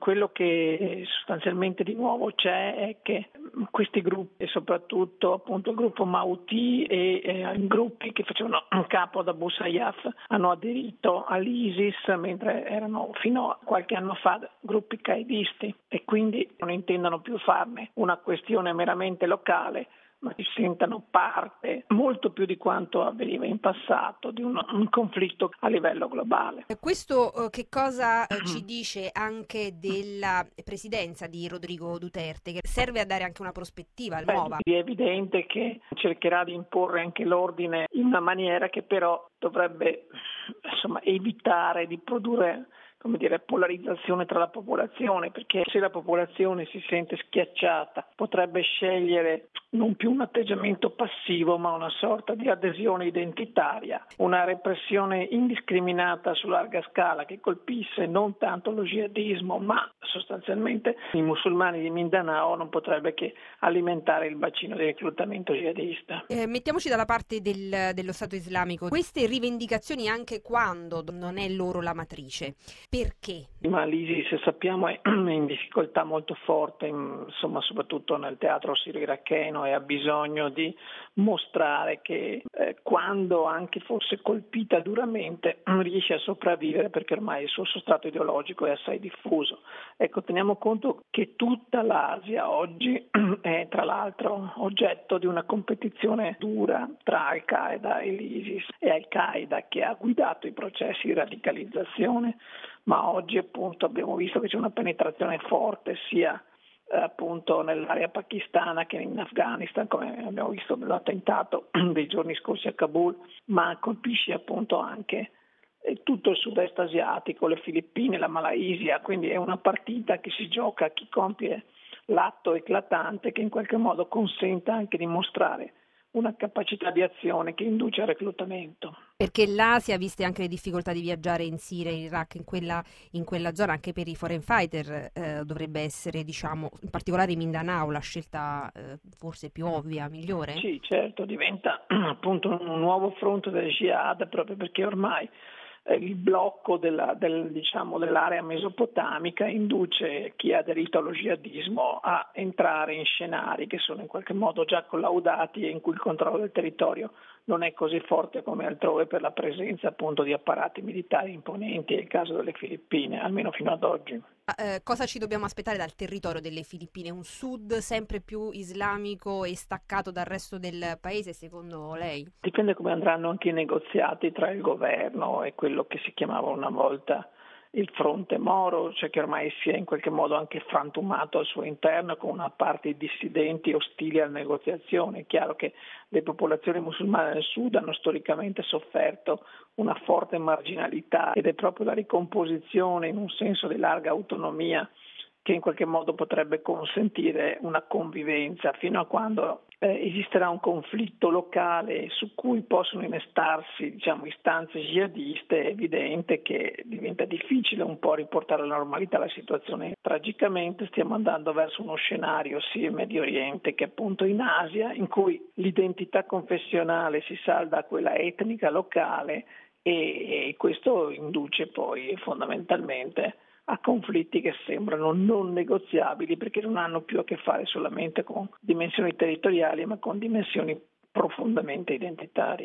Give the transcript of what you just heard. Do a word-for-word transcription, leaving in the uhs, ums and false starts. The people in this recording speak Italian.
Quello che sostanzialmente di nuovo c'è è che questi gruppi, e soprattutto appunto il gruppo Mauti e eh, i gruppi che facevano capo ad Abu Sayyaf, hanno aderito all'ISIS, mentre erano fino a qualche anno fa gruppi qaedisti, e quindi non intendono più farne una questione meramente locale, ma si sentano parte molto più di quanto avveniva in passato di un, un conflitto a livello globale. Questo eh, che cosa eh, ci dice anche della presidenza di Rodrigo Duterte, che serve a dare anche una prospettiva nuova? Beh, è evidente che cercherà di imporre anche l'ordine in una maniera che però dovrebbe, insomma, evitare di produrre, come dire, polarizzazione tra la popolazione, perché se la popolazione si sente schiacciata potrebbe scegliere non più un atteggiamento passivo ma una sorta di adesione identitaria, una repressione indiscriminata su larga scala che colpisse non tanto lo jihadismo ma sostanzialmente i musulmani di Mindanao, non potrebbe che alimentare il bacino di reclutamento jihadista. Eh, mettiamoci dalla parte del, dello Stato islamico. Queste rivendicazioni, anche quando non è loro la matrice, perché? Ma l'ISIS, sappiamo, è in difficoltà molto forte, insomma, soprattutto nel teatro sirio-iracheno, e ha bisogno di mostrare che eh, quando anche fosse colpita duramente riesce a sopravvivere, perché ormai il suo sostrato ideologico è assai diffuso. Ecco, teniamo conto che tutta l'Asia oggi è tra l'altro oggetto di una competizione dura tra Al-Qaeda e l'ISIS. È Al-Qaeda che ha guidato i processi di radicalizzazione, ma oggi appunto abbiamo visto che c'è una penetrazione forte sia eh, appunto nell'area pakistana che in Afghanistan, come abbiamo visto nell'attentato dei giorni scorsi a Kabul, ma colpisce appunto anche eh, tutto il sud-est asiatico, le Filippine, la Malaysia, quindi è una partita che si gioca a chi compie l'atto eclatante che in qualche modo consenta anche di mostrare una capacità di azione che induce al reclutamento. Perché l'Asia, viste anche le difficoltà di viaggiare in Siria, in Iraq, in quella, in quella zona, anche per i foreign fighter, eh, dovrebbe essere, diciamo, in particolare Mindanao, la scelta eh, forse più ovvia, migliore? Sì, certo, diventa appunto un nuovo fronte del jihad, proprio perché ormai il blocco della, del, diciamo, dell'area mesopotamica induce chi ha aderito allo jihadismo a entrare in scenari che sono in qualche modo già collaudati e in cui il controllo del territorio non è così forte come altrove per la presenza appunto di apparati militari imponenti, è il caso delle Filippine, almeno fino ad oggi. Eh, cosa ci dobbiamo aspettare dal territorio delle Filippine? Un sud sempre più islamico e staccato dal resto del paese, secondo lei? Dipende come andranno anche i negoziati tra il governo e quello che si chiamava una volta il fronte Moro, cioè che ormai si è in qualche modo anche frantumato al suo interno con una parte di dissidenti ostili alla negoziazione. È chiaro che le popolazioni musulmane del sud hanno storicamente sofferto una forte marginalità ed è proprio la ricomposizione in un senso di larga autonomia che in qualche modo potrebbe consentire una convivenza fino a quando eh, esisterà un conflitto locale su cui possono innestarsi, diciamo, istanze jihadiste. È evidente che diventa difficile un po' riportare alla normalità la situazione. Tragicamente stiamo andando verso uno scenario sia in Medio Oriente che appunto in Asia, in cui l'identità confessionale si salda a quella etnica locale e, e questo induce poi fondamentalmente a conflitti che sembrano non negoziabili perché non hanno più a che fare solamente con dimensioni territoriali ma con dimensioni profondamente identitarie.